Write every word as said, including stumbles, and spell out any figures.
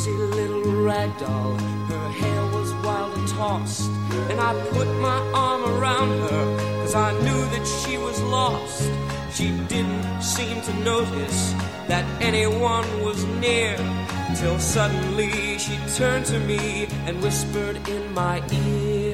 crazy little rag doll. Her hair was wild and tossed, and I put my arm around her, 'cause I knew that she was lost. She didn't seem to notice that anyone was near, till suddenly she turned to me and whispered in my ear.